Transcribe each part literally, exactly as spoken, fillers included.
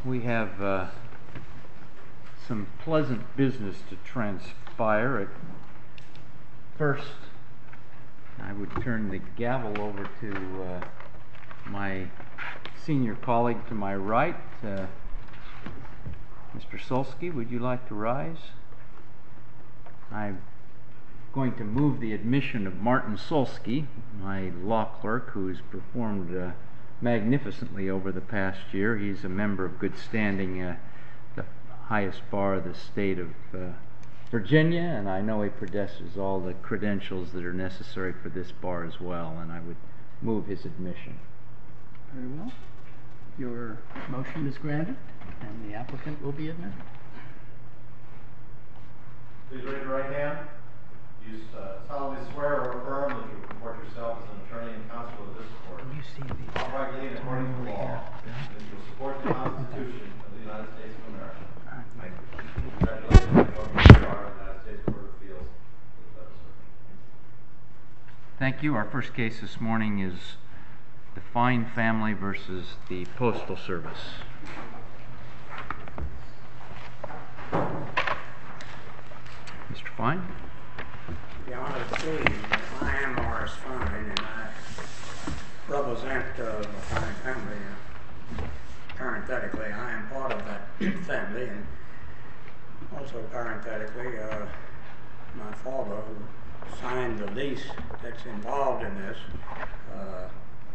we have uh, some pleasant business to transpire. At first, I would turn the gavel over to uh, my senior colleague to my right. Uh, Mister Solsky, would you like to rise? I'm going to move the admission of Martin Solsky, my law clerk, who's performed uh, magnificently over the past year. He's a member of good standing, uh, the highest bar of the state of uh, Virginia, and I know he possesses all the credentials that are necessary for this bar as well, and I would move his admission. Very well. Your motion is granted, and the applicant will be admitted. Please raise your right hand. You uh, solemnly swear or affirm that you will comport yourself as an attorney and counsel of this court, uprightly and according to law, and that you will support the Constitution of the United States of America. Congratulations on the United States Court of Appeals. Thank you. Our first case this morning is the Fine family versus the Postal Service. Mister Fine? Your Honor, please, I am Morris Fine, and I represent uh, the Fine family. Uh, parenthetically, I am part of that family, and also parenthetically, uh, my father, who signed the lease that's involved in this, uh,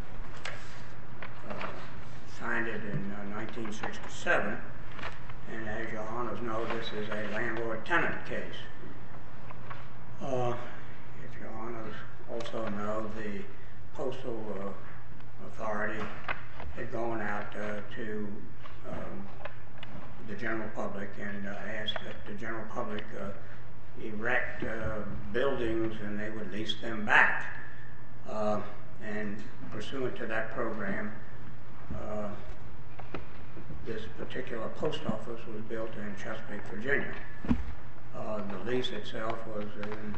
uh, signed it in uh, nineteen sixty-seven, and as your honors know, this is a landlord-tenant case. Uh, if your honors also know, the Postal uh, Authority had gone out uh, to um, the general public and uh, asked that the general public uh, erect uh, buildings and they would lease them back. Uh, and pursuant to that program, uh, this particular post office was built in Chesapeake, Virginia. Uh, the lease itself was in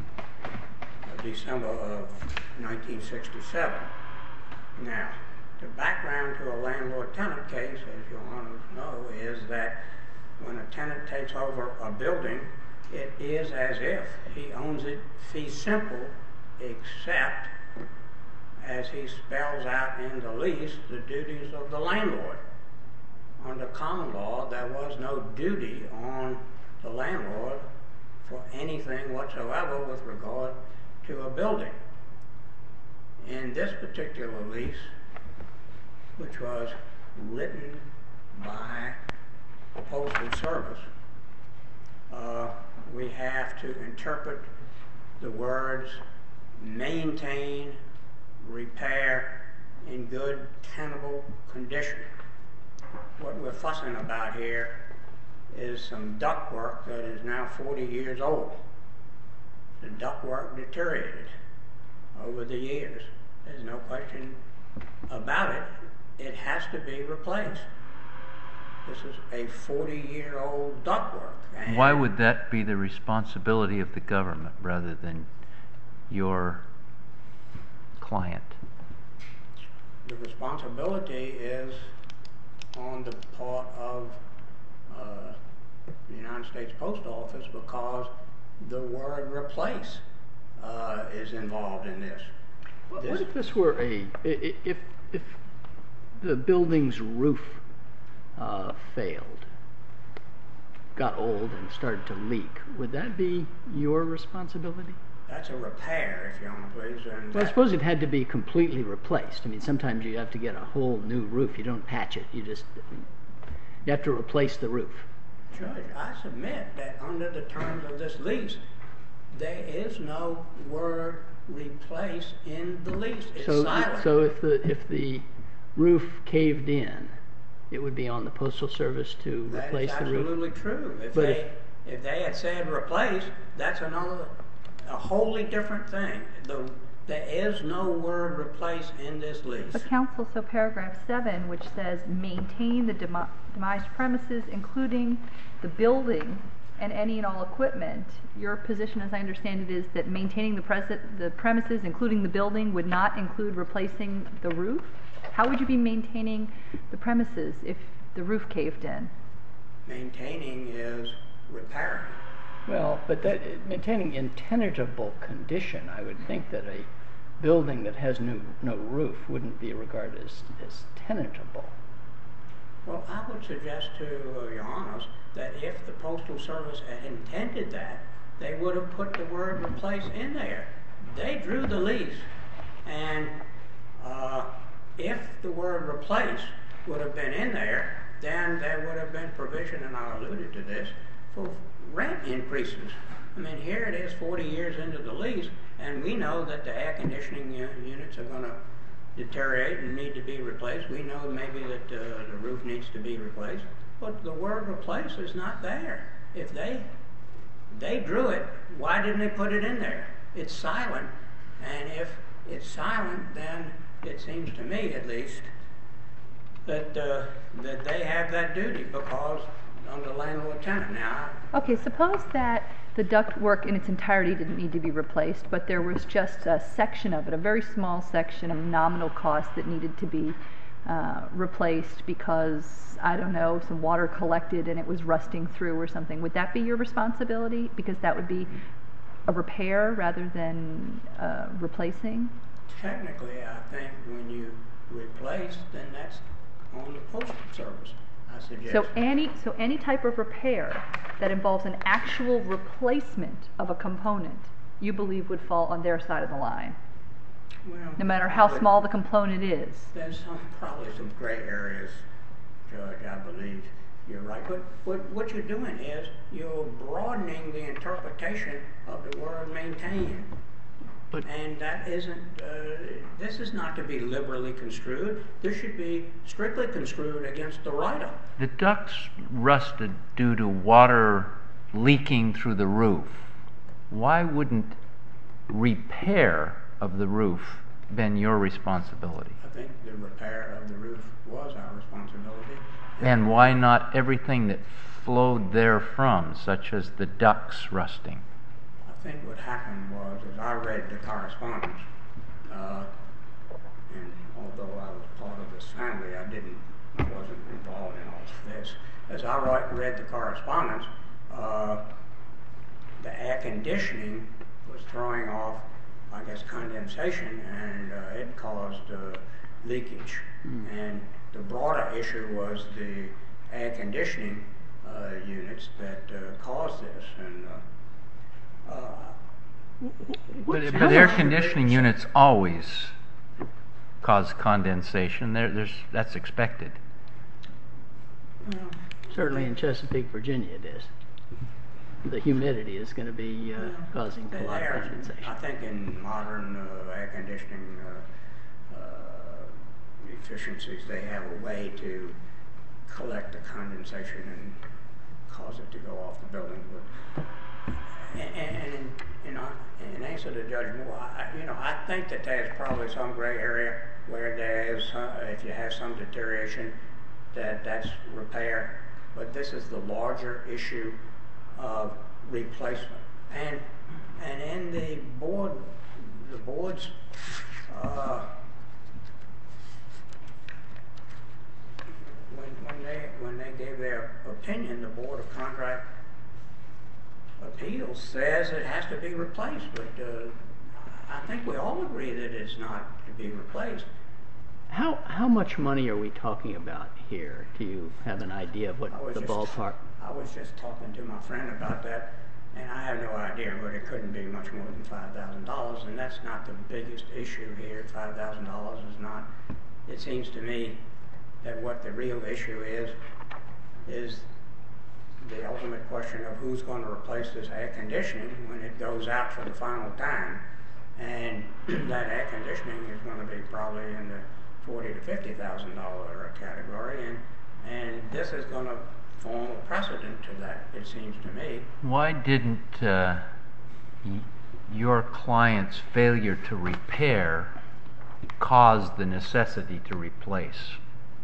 uh, December of nineteen sixty-seven. Now, the background to a landlord-tenant case, as your honors know, is that when a tenant takes over a building, it is as if he owns it fee simple, except as he spells out in the lease the duties of the landlord. Under common law, there was no duty on the landlord for anything whatsoever with regard to a building. In this particular lease, which was written by the Postal Service, uh, we have to interpret the words maintain, repair in good tenable condition. What we're fussing about here is some ductwork that is now forty years old. The ductwork deteriorated over the years. There's no question about it. It has to be replaced. This is a forty-year-old ductwork. Why would that be the responsibility of the government rather than your client? The responsibility is on the part of uh, the United States Post Office because the word replace uh, is involved in this. What this if this were a, if, if the building's roof uh, failed, got old and started to leak, would that be your responsibility? That's a repair, if you want to please. And well, I suppose it had to be completely replaced. I mean, sometimes you have to get a whole new roof. You don't patch it. You just, you have to replace the roof. Judge, I submit that under the terms of this lease, there is no word replace in the lease. It's so, silent. So if the if the roof caved in, it would be on the Postal Service to that replace the roof? That is absolutely true. If but they, if, if they had said replace, that's another, a wholly different thing. The, there is no word replace in this lease. But counsel, so paragraph seven, which says maintain the demi demised premises, including the building and any and all equipment, your position, as I understand it, is that maintaining the, pres the premises, including the building, would not include replacing the roof? How would you be maintaining the premises if the roof caved in. Maintaining is repairing. Well, but that, maintaining in tenantable condition, I would think that a building that has no, no roof wouldn't be regarded as, as tenantable. Well, I would suggest to uh, Your Honors that if the Postal Service had intended that, they would have put the word replace in there. They drew the lease, and uh, if the word replace would have been in there, then there would have been provision, and I alluded to this, for rent increases. I mean, here it is forty years into the lease, and we know that the air conditioning uh, units are going to deteriorate and need to be replaced. We know maybe that uh, the roof needs to be replaced, but the word replace is not there. If they they drew it, why didn't they put it in there? It's silent, and if it's silent, then it seems to me, at least, that uh, that they have that duty, because under landlord-tenant now. Okay, suppose that the ductwork in its entirety didn't need to be replaced, but there was just a section of it, a very small section of nominal cost that needed to be uh, replaced because, I don't know, some water collected and it was rusting through or something. Would that be your responsibility? Because that would be a repair rather than uh, replacing? Technically, I think when you replace, then that's on the Postal Service. So any so any type of repair that involves an actual replacement of a component, you believe would fall on their side of the line, well, no matter how small the component is. There's some, probably some gray areas, Judge. I believe you're right. But what what you're doing is you're broadening the interpretation of the word maintain. But, and that isn't, uh, this is not to be liberally construed. This should be strictly construed against the writer. The ducts rusted due to water leaking through the roof. Why wouldn't repair of the roof been your responsibility? I think the repair of the roof was our responsibility. And why not everything that flowed therefrom, such as the ducts rusting? I think what happened was, as I read the correspondence, uh, and although I was part of this family, I didn't, I wasn't involved in all of this. As I write, read the correspondence, uh, the air conditioning was throwing off, I guess, condensation, and uh, it caused uh, leakage. Mm. And the broader issue was the air conditioning uh, units that uh, caused this. And uh, Uh, but, but air conditioning units always cause condensation. There, there's, that's expected. Well, certainly in Chesapeake, Virginia it is. The humidity is going to be uh, well, causing a lot of condensation. I think in modern uh, air conditioning uh, uh, efficiencies, they have a way to collect the condensation and cause it to go off the building. But, And, and in, in, in answer to Judge Moore, I, you know, I think that there's probably some gray area where there's, uh, if you have some deterioration, that that's repair. But this is the larger issue of replacement. And and in the board, the board's uh, when when they when they gave their opinion, the Board of Contract Appeals says it has to be replaced, but uh, I think we all agree that it's not to be replaced. How how much money are we talking about here? Do you have an idea of what the just, ballpark? I was just talking to my friend about that, and I have no idea, but it couldn't be much more than five thousand dollars, and that's not the biggest issue here. Five thousand dollars is not. It seems to me that what the real issue is is the ultimate question of who's going to replace this air conditioning when it goes out for the final time. And that air conditioning is going to be probably in the forty to fifty thousand dollar category, and and this is going to form a precedent to that, it seems to me. Why didn't uh, y- your client's failure to repair cause the necessity to replace?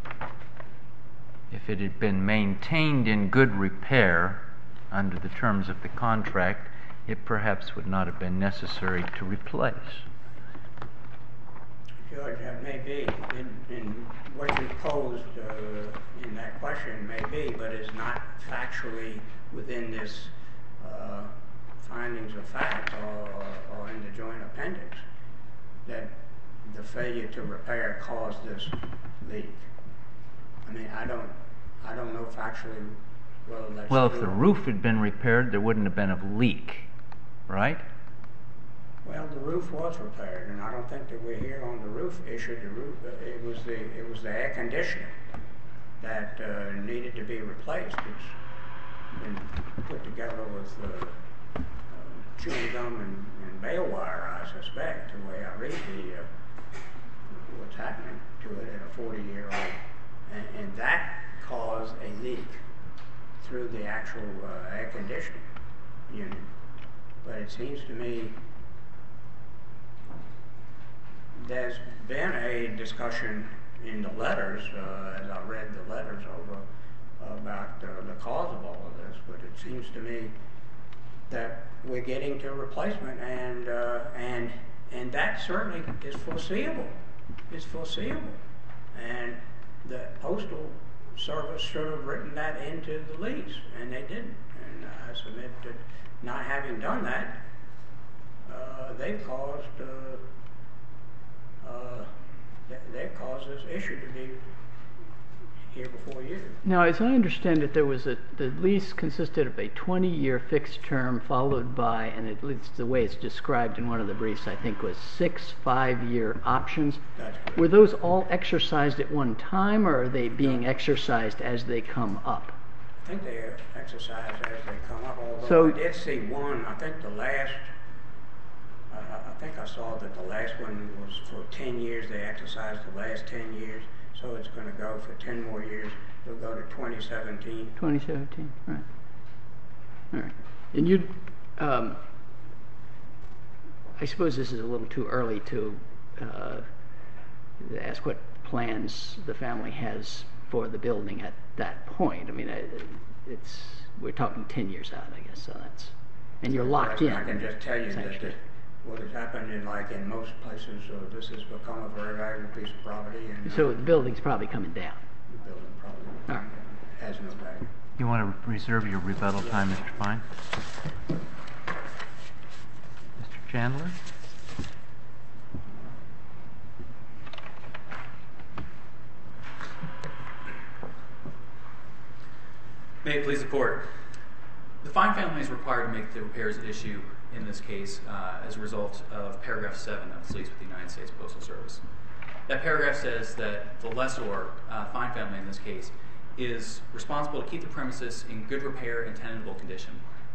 If it had been maintained in good repair under the terms of the contract, it perhaps would not have been necessary to replace. George, that may be, in, in what you posed uh, in that question may be, but is not factually within this uh, findings of fact or, or in the joint appendix, that the failure to repair caused this leak. I mean, I don't, I don't know factually whether that's Well, if true. the roof had been repaired, there wouldn't have been a leak, right? Well, the roof was repaired, and I don't think that we're here on the roof issue. The roof, uh, it was the it was the air conditioner that uh, needed to be replaced. It's been put together with uh, uh, chewing gum and, and bale wire, I suspect, the way I read the uh, what's happening to it at a forty-year-old, and, and that caused a leak through the actual uh, air conditioning unit. But it seems to me there's been a discussion in the letters, uh, as I read the letters over, about uh, the cause of all of this, but it seems to me that we're getting to replacement, and uh, and and that certainly is foreseeable. It's foreseeable, and the Postal Service should have written that into the lease, and they didn't. And I submit that not having done that, uh, they've caused uh, uh, they've caused this issue to be here before you. Now, as I understand it, there was a the lease consisted of a twenty-year fixed term followed by, and at least the way it's described in one of the briefs, I think, was six five-year options. That's correct. Were those all exercised at one time, or are they being exercised as they come up? I think they exercise as they come up, although So- I did see one, I think the last, uh, I think I saw that the last one was for ten years, they exercised the last ten years, so it's going to go for ten more years. It'll go to twenty seventeen. twenty seventeen, right. All right. And you, um, I suppose this is a little too early to uh, ask what plans the family has for the building at that point. I mean, I- it's, we're talking ten years out, I guess, so that's, and you're locked in. I can just tell you that essentially. the, what has happened in, like in most places, uh, this has become a very valuable piece of property, and uh, So the building's probably coming down. the building probably All right. has no value. You want to reserve your rebuttal time, Mister Fine? Mister Chandler? May it please the court. The Fine family is required to make the repairs at issue in this case uh, as a result of paragraph seven of its lease with the United States Postal Service. That paragraph says that the lessor, uh, Fine family in this case, is responsible to keep the premises in good repair and tenantable condition.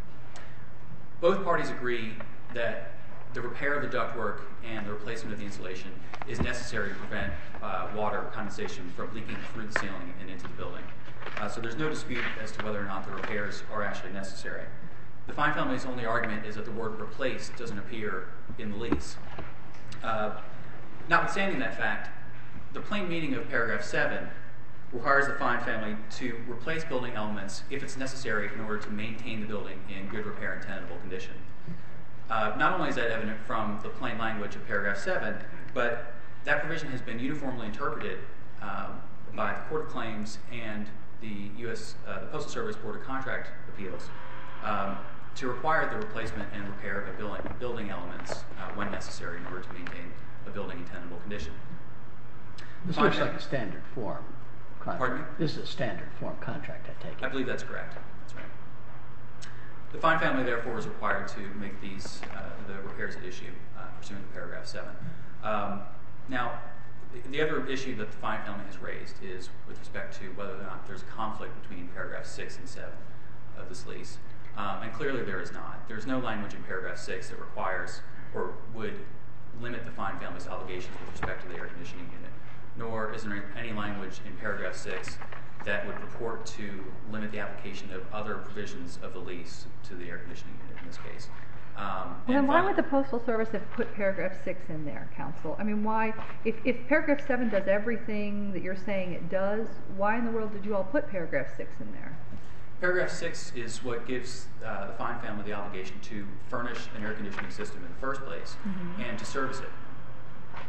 Both parties agree that the repair of the ductwork and the replacement of the insulation is necessary to prevent uh, water condensation from leaking through the ceiling and into the building. Uh, so there's no dispute as to whether or not the repairs are actually necessary. The Fine family's only argument is that the word replace doesn't appear in the lease. Uh, notwithstanding that fact, the plain meaning of paragraph seven requires the Fine family to replace building elements if it's necessary in order to maintain the building in good repair and tenantable condition. Uh, not only is that evident from the plain language of paragraph seven, but that provision has been uniformly interpreted uh, by the Court of Claims and the U S Uh, the Postal Service Board of Contract Appeals um, to require the replacement and repair of building, building elements uh, when necessary in order to maintain a building in tenantable condition. This Fine looks fam- like a standard form contract. Pardon me? This is a standard form contract, I take it. I believe that's correct. That's right. The Fine family, therefore, is required to make these uh, the repairs at issue uh, pursuant to paragraph seven. Um, now, the, the other issue that the Fine family has raised is with respect to whether or not there's a conflict between paragraph six and seven of this lease, um, and clearly there is not. There's no language in paragraph six that requires or would limit the Fine family's obligations with respect to the air conditioning unit, nor is there any language in paragraph six that would purport to limit the application of other provisions of the lease to the air conditioning unit in this case. Um, Well, and then why finally- would the Postal Service have put paragraph six in there, counsel? I mean, why, if, if paragraph seven does everything that you're saying it does, why in the world did you all put paragraph six in there? Paragraph six is what gives uh, the Fine family the obligation to furnish an air conditioning system in the first place Mhm. and to service it.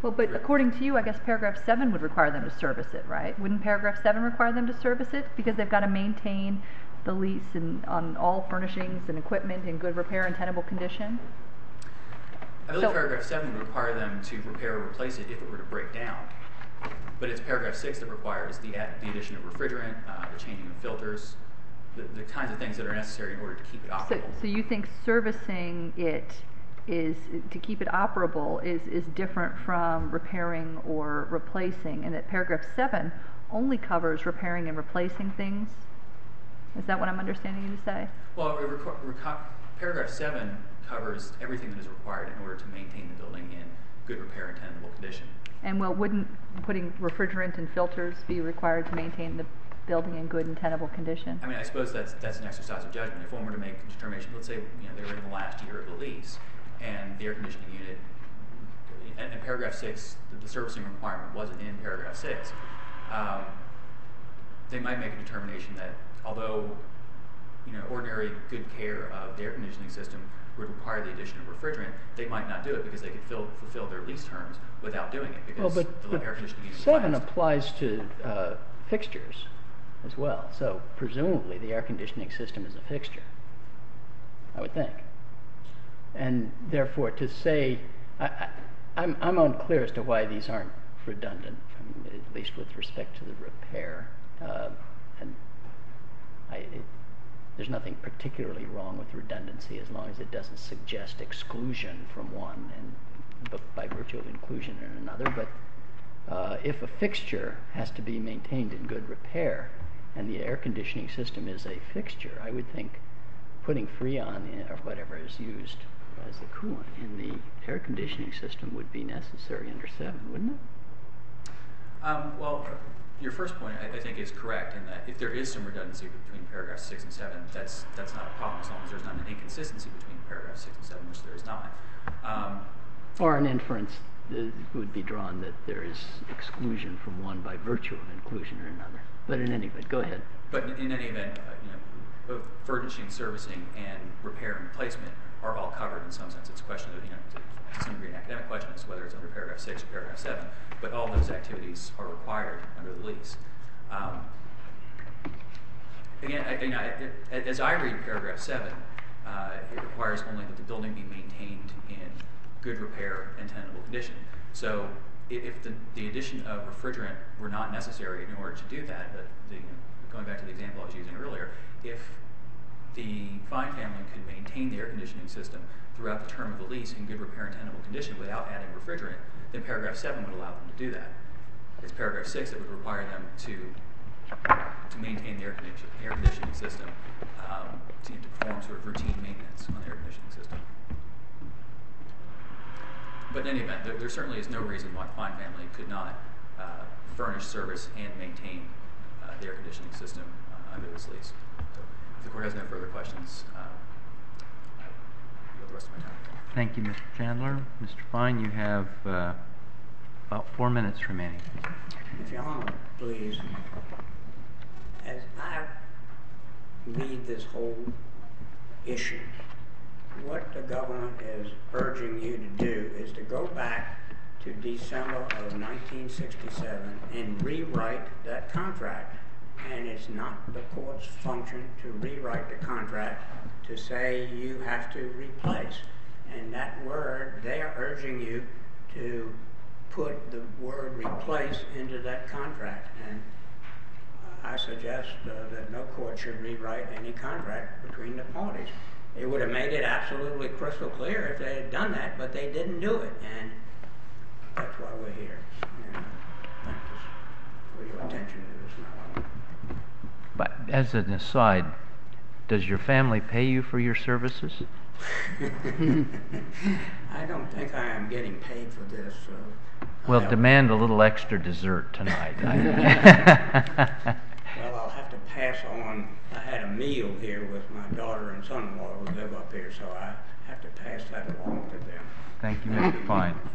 Well, but according to you, I guess paragraph seven would require them to service it, right? Wouldn't paragraph seven require them to service it? Because they've got to maintain the lease and on all furnishings and equipment in good repair and tenable condition? I believe So- paragraph seven would require them to repair or replace it if it were to break down. But it's paragraph six that requires the, add, the addition of refrigerant, uh, the changing of filters, the, the kinds of things that are necessary in order to keep it So, operable. so you think servicing it is, to keep it operable, is, is different from repairing or replacing, and that paragraph seven only covers repairing and replacing things? Is that what I'm understanding you to say? Well, it reco- reco- paragraph seven covers everything that is required in order to maintain the building in good repair and tenable condition. And well, wouldn't putting refrigerant and filters be required to maintain the building in good and tenable condition? I mean, I suppose that's that's an exercise of judgment. If one were to make a determination, let's say you know they were in the last year of the lease, and the air conditioning unit, and, and paragraph six, the, the servicing requirement wasn't in paragraph six, um, they might make a determination that although you know ordinary good care of the air conditioning system would require the addition of refrigerant, they might not do it because they could fill, fulfill their lease terms without doing it because Well, but, the but air conditioning unit seven lasts. applies to uh, fixtures as well. So presumably the air conditioning system is a fixture, I would think. And therefore, to say, I, I, I'm, I'm unclear as to why these aren't redundant, I mean, at least with respect to the repair. Uh, and I, it, there's nothing particularly wrong with redundancy as long as it doesn't suggest exclusion from one and b- by virtue of inclusion in another. But uh, if a fixture has to be maintained in good repair and the air conditioning system is a fixture, I would think putting Freon in, or whatever is used as the coolant in the air conditioning system would be necessary under seven, wouldn't it? Um, well, your first point, I, I think, is correct in that if there is some redundancy between paragraphs six and seven, that's that's not a problem as long as there's not an inconsistency between paragraph six and seven, which there is not. Um, Or an inference uh, would be drawn that there is exclusion from one by virtue of inclusion in another. But in any event, go ahead. but in, in any event, uh, you know, both furnishing, servicing, and repair and replacement are all covered in some sense. It's a question of, you know, to, to some degree an academic question as to whether it's under paragraph six or paragraph seven, but all those activities are required under the lease. Um, again, I, you know, it, it, as I read paragraph seven, uh, it requires only that the building be maintained in good repair and tenable condition. So if, if the, the addition of refrigerant were not necessary in order to do that, but the, you know, going back to the example I was using earlier, if the Fine family could maintain the air conditioning system throughout the term of the lease in good repair and tenable condition without adding refrigerant, then paragraph seven would allow them to do that. It's paragraph six that would require them to to maintain the air conditioning, air conditioning system, um, to, to perform sort of routine maintenance on the air conditioning system. But in any event, there, there certainly is no reason why the Fine family could not uh, furnish, service, and maintain uh, the air conditioning system uh, under this lease. So if the court has no further questions, uh, I yield the rest of my time. Thank you, Mister Chandler. Mister Fine, you have uh, about four minutes remaining. If Your Honor, please, as I read this whole issue, what the government is urging you to do is to go back to December of nineteen sixty-seven and rewrite that contract. And it's not the court's function to rewrite the contract to say you have to replace. And that word, they are urging you to put the word replace into that contract. And I suggest uh, that no court should rewrite any contract between the parties. It would have made it absolutely crystal clear if they had done that, but they didn't do it. And that's why we're here. And uh, thank you for your attention to this matter. But as an aside, does your family pay you for your services? I don't think I am getting paid for this. So Well, I'll- demand a little extra dessert tonight. Well, I'll have to pass on. I had a meal here with my daughter and son-in-law who live up here, so I have to pass that along to them. Thank you, Mister Fine.